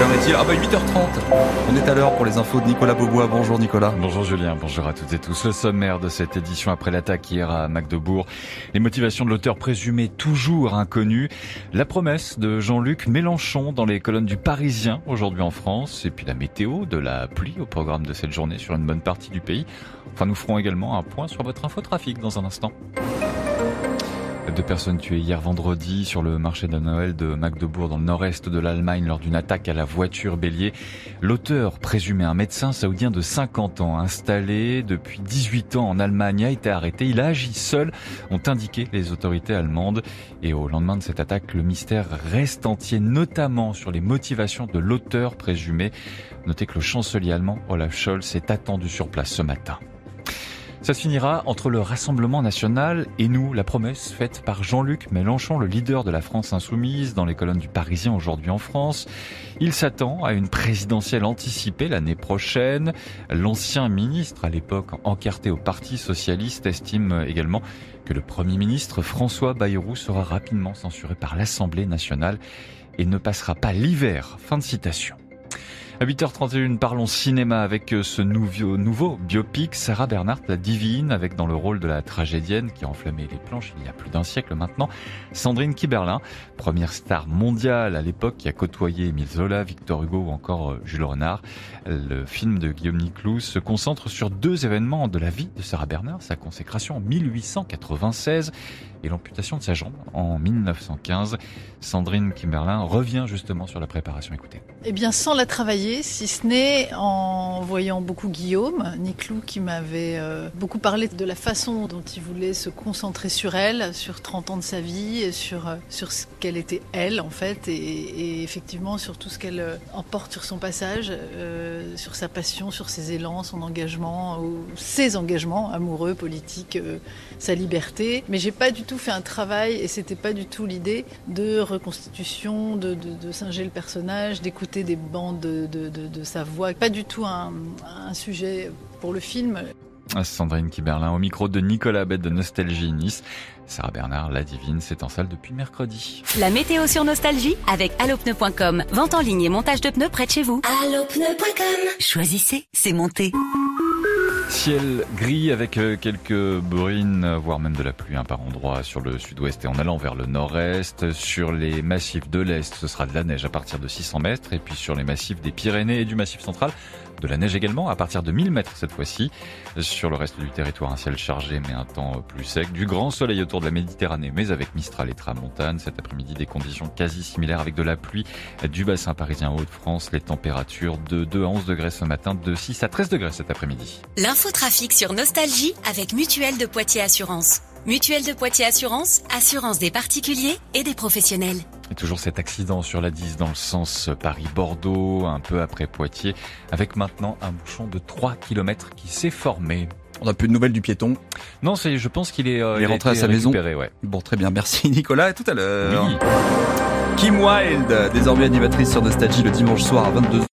Quelle heure est-il ? 8h30. On est à l'heure pour les infos de Nicolas Beaubois. Bonjour Nicolas. Bonjour Julien, bonjour à toutes et tous. Le sommaire de cette édition après l'attaque hier à Magdebourg. Les motivations de l'auteur présumé toujours inconnues. La promesse de Jean-Luc Mélenchon dans les colonnes du Parisien aujourd'hui en France. Et puis la météo, de la pluie au programme de cette journée sur une bonne partie du pays. Enfin, nous ferons également un point sur votre infotrafic dans un instant. 2 personnes tuées hier vendredi sur le marché de Noël de Magdebourg dans le nord-est de l'Allemagne lors d'une attaque à la voiture bélier. L'auteur, présumé un médecin saoudien de 50 ans, installé depuis 18 ans en Allemagne, a été arrêté. Il a agi seul, ont indiqué les autorités allemandes. Et au lendemain de cette attaque, le mystère reste entier, notamment sur les motivations de l'auteur présumé. Notez que le chancelier allemand Olaf Scholz est attendu sur place ce matin. Ça se finira entre le Rassemblement national et nous, la promesse faite par Jean-Luc Mélenchon, le leader de la France insoumise, dans les colonnes du Parisien aujourd'hui en France. Il s'attend à une présidentielle anticipée l'année prochaine. L'ancien ministre, à l'époque encarté au Parti socialiste, estime également que le Premier ministre François Bayrou sera rapidement censuré par l'Assemblée nationale et ne passera pas l'hiver. Fin de citation. À 8h31, parlons cinéma avec ce nouveau biopic, Sarah Bernhardt, la divine, avec dans le rôle de la tragédienne qui a enflammé les planches il y a plus d'un siècle maintenant, Sandrine Kiberlin, première star mondiale à l'époque qui a côtoyé Émile Zola, Victor Hugo ou encore Jules Renard. Le film de Guillaume Niclous se concentre sur 2 événements de la vie de Sarah Bernhardt, sa consécration en 1896 et l'amputation de sa jambe en 1915. Sandrine Kiberlin revient justement sur la préparation. Écoutez. Eh bien, sans la travailler, si ce n'est en voyant beaucoup Guillaume Niclous qui m'avait beaucoup parlé de la façon dont il voulait se concentrer sur elle, sur 30 ans de sa vie, et sur ce qu'elle était elle en fait, et effectivement sur tout ce qu'elle emporte sur son passage, sur sa passion, sur ses élans, son engagement, ou ses engagements amoureux, politiques, sa liberté. Mais j'ai pas du tout fait un travail, et c'était pas du tout l'idée de reconstitution, de singer le personnage, d'écouter des bandes de sa voix. Pas du tout un sujet pour le film. Sandrine Kiberlin au micro de Nicolas Bête de Nostalgie Nice. Sarah Bernhardt, la divine, c'est en salle depuis mercredi. La météo sur Nostalgie avec allopneu.com. Vente en ligne et montage de pneus près de chez vous. Allopneu.com. Choisissez, c'est monté. Ciel gris avec quelques bruines, voire même de la pluie par endroits sur le sud-ouest et en allant vers le nord-est. Sur les massifs de l'est, ce sera de la neige à partir de 600 mètres. Et puis sur les massifs des Pyrénées et du Massif central, de la neige également à partir de 1000 mètres cette fois-ci. Sur le reste du territoire, un ciel chargé mais un temps plus sec. Du grand soleil autour de la Méditerranée, mais avec Mistral et Tramontane. Cet après-midi, des conditions quasi similaires avec de la pluie du bassin parisien Hauts-de-France. Les températures de 2 à 11 degrés ce matin, de 6 à 13 degrés cet après-midi. L'infotrafic sur Nostalgie avec Mutuelle de Poitiers Assurance. Mutuelle de Poitiers Assurance, assurance des particuliers et des professionnels. Et toujours cet accident sur la 10 dans le sens Paris-Bordeaux, un peu après Poitiers, avec maintenant un bouchon de 3 km qui s'est formé. On n'a plus de nouvelles du piéton. Non, je pense qu'il est rentré à sa maison. Ouais. Bon, très bien, merci Nicolas, à tout à l'heure. Oui. Kim Wilde, désormais animatrice sur Nostalgie le dimanche soir à 22h.